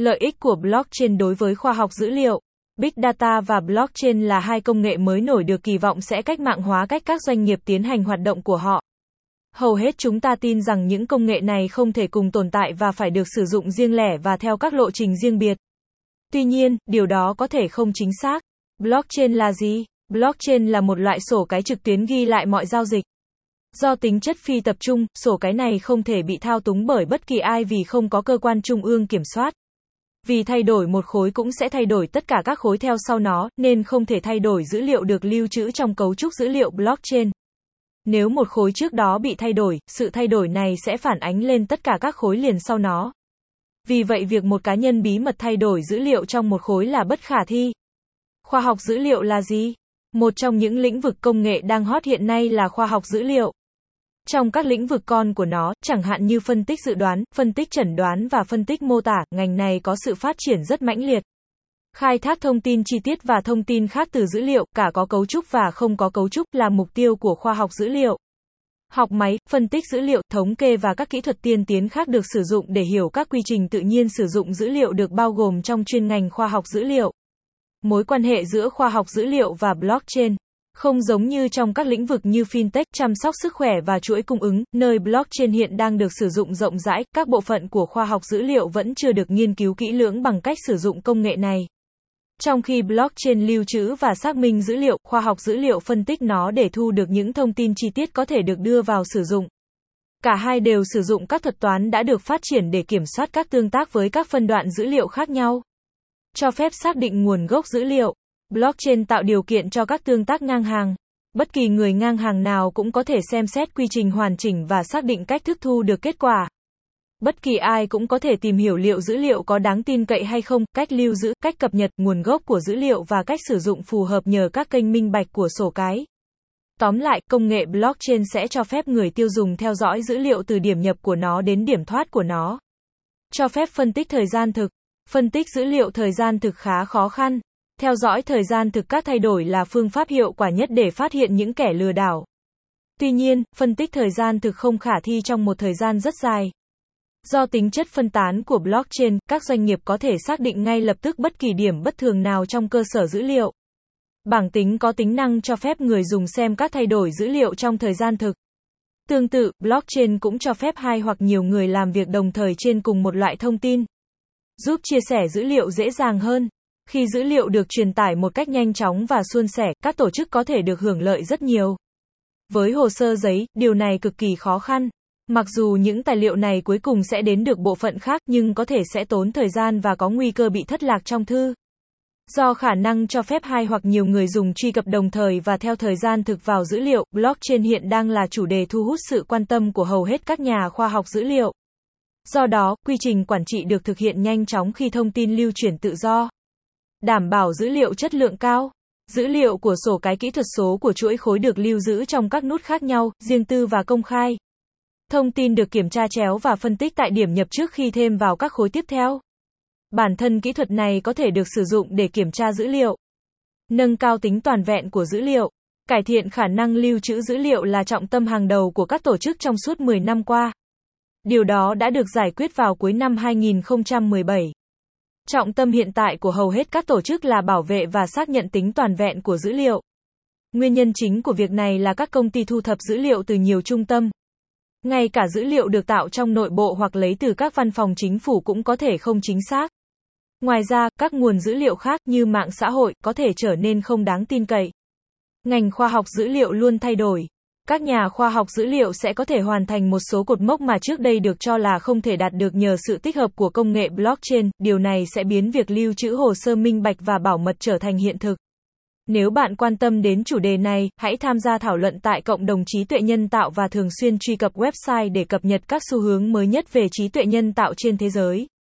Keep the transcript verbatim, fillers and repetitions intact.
Lợi ích của blockchain đối với khoa học dữ liệu. Big Data và blockchain là hai công nghệ mới nổi được kỳ vọng sẽ cách mạng hóa cách các doanh nghiệp tiến hành hoạt động của họ. Hầu hết chúng ta tin rằng những công nghệ này không thể cùng tồn tại và phải được sử dụng riêng lẻ và theo các lộ trình riêng biệt. Tuy nhiên, điều đó có thể không chính xác. Blockchain là gì? Blockchain là một loại sổ cái trực tuyến ghi lại mọi giao dịch. Do tính chất phi tập trung, sổ cái này không thể bị thao túng bởi bất kỳ ai vì không có cơ quan trung ương kiểm soát. Vì thay đổi một khối cũng sẽ thay đổi tất cả các khối theo sau nó, nên không thể thay đổi dữ liệu được lưu trữ trong cấu trúc dữ liệu blockchain. Nếu một khối trước đó bị thay đổi, sự thay đổi này sẽ phản ánh lên tất cả các khối liền sau nó. Vì vậy việc một cá nhân bí mật thay đổi dữ liệu trong một khối là bất khả thi. Khoa học dữ liệu là gì? Một trong những lĩnh vực công nghệ đang hot hiện nay là khoa học dữ liệu. Trong các lĩnh vực con của nó, chẳng hạn như phân tích dự đoán, phân tích chẩn đoán và phân tích mô tả, ngành này có sự phát triển rất mãnh liệt. Khai thác thông tin chi tiết và thông tin khác từ dữ liệu, cả có cấu trúc và không có cấu trúc, là mục tiêu của khoa học dữ liệu. Học máy, phân tích dữ liệu, thống kê và các kỹ thuật tiên tiến khác được sử dụng để hiểu các quy trình tự nhiên sử dụng dữ liệu được bao gồm trong chuyên ngành khoa học dữ liệu. Mối quan hệ giữa khoa học dữ liệu và blockchain. Không giống như trong các lĩnh vực như fintech, chăm sóc sức khỏe và chuỗi cung ứng, nơi blockchain hiện đang được sử dụng rộng rãi, các bộ phận của khoa học dữ liệu vẫn chưa được nghiên cứu kỹ lưỡng bằng cách sử dụng công nghệ này. Trong khi blockchain lưu trữ và xác minh dữ liệu, khoa học dữ liệu phân tích nó để thu được những thông tin chi tiết có thể được đưa vào sử dụng. Cả hai đều sử dụng các thuật toán đã được phát triển để kiểm soát các tương tác với các phân đoạn dữ liệu khác nhau. Cho phép xác định nguồn gốc dữ liệu. Blockchain tạo điều kiện cho các tương tác ngang hàng. Bất kỳ người ngang hàng nào cũng có thể xem xét quy trình hoàn chỉnh và xác định cách thức thu được kết quả. Bất kỳ ai cũng có thể tìm hiểu liệu dữ liệu có đáng tin cậy hay không, cách lưu giữ, cách cập nhật, nguồn gốc của dữ liệu và cách sử dụng phù hợp nhờ các kênh minh bạch của sổ cái. Tóm lại, công nghệ blockchain sẽ cho phép người tiêu dùng theo dõi dữ liệu từ điểm nhập của nó đến điểm thoát của nó. Cho phép phân tích thời gian thực. Phân tích dữ liệu thời gian thực khá khó khăn. Theo dõi thời gian thực các thay đổi là phương pháp hiệu quả nhất để phát hiện những kẻ lừa đảo. Tuy nhiên, phân tích thời gian thực không khả thi trong một thời gian rất dài. Do tính chất phân tán của blockchain, các doanh nghiệp có thể xác định ngay lập tức bất kỳ điểm bất thường nào trong cơ sở dữ liệu. Bảng tính có tính năng cho phép người dùng xem các thay đổi dữ liệu trong thời gian thực. Tương tự, blockchain cũng cho phép hai hoặc nhiều người làm việc đồng thời trên cùng một loại thông tin, giúp chia sẻ dữ liệu dễ dàng hơn. Khi dữ liệu được truyền tải một cách nhanh chóng và suôn sẻ, các tổ chức có thể được hưởng lợi rất nhiều. Với hồ sơ giấy, điều này cực kỳ khó khăn. Mặc dù những tài liệu này cuối cùng sẽ đến được bộ phận khác, nhưng có thể sẽ tốn thời gian và có nguy cơ bị thất lạc trong thư. Do khả năng cho phép hai hoặc nhiều người dùng truy cập đồng thời và theo thời gian thực vào dữ liệu, blockchain hiện đang là chủ đề thu hút sự quan tâm của hầu hết các nhà khoa học dữ liệu. Do đó, quy trình quản trị được thực hiện nhanh chóng khi thông tin lưu chuyển tự do. Đảm bảo dữ liệu chất lượng cao. Dữ liệu của sổ cái kỹ thuật số của chuỗi khối được lưu giữ trong các nút khác nhau, riêng tư và công khai. Thông tin được kiểm tra chéo và phân tích tại điểm nhập trước khi thêm vào các khối tiếp theo. Bản thân kỹ thuật này có thể được sử dụng để kiểm tra dữ liệu. Nâng cao tính toàn vẹn của dữ liệu. Cải thiện khả năng lưu trữ dữ liệu là trọng tâm hàng đầu của các tổ chức trong suốt mười năm qua. Điều đó đã được giải quyết vào cuối năm hai nghìn không trăm mười bảy. Trọng tâm hiện tại của hầu hết các tổ chức là bảo vệ và xác nhận tính toàn vẹn của dữ liệu. Nguyên nhân chính của việc này là các công ty thu thập dữ liệu từ nhiều trung tâm. Ngay cả dữ liệu được tạo trong nội bộ hoặc lấy từ các văn phòng chính phủ cũng có thể không chính xác. Ngoài ra, các nguồn dữ liệu khác như mạng xã hội có thể trở nên không đáng tin cậy. Ngành khoa học dữ liệu luôn thay đổi. Các nhà khoa học dữ liệu sẽ có thể hoàn thành một số cột mốc mà trước đây được cho là không thể đạt được nhờ sự tích hợp của công nghệ blockchain. Điều này sẽ biến việc lưu trữ hồ sơ minh bạch và bảo mật trở thành hiện thực. Nếu bạn quan tâm đến chủ đề này, hãy tham gia thảo luận tại cộng đồng trí tuệ nhân tạo và thường xuyên truy cập website để cập nhật các xu hướng mới nhất về trí tuệ nhân tạo trên thế giới.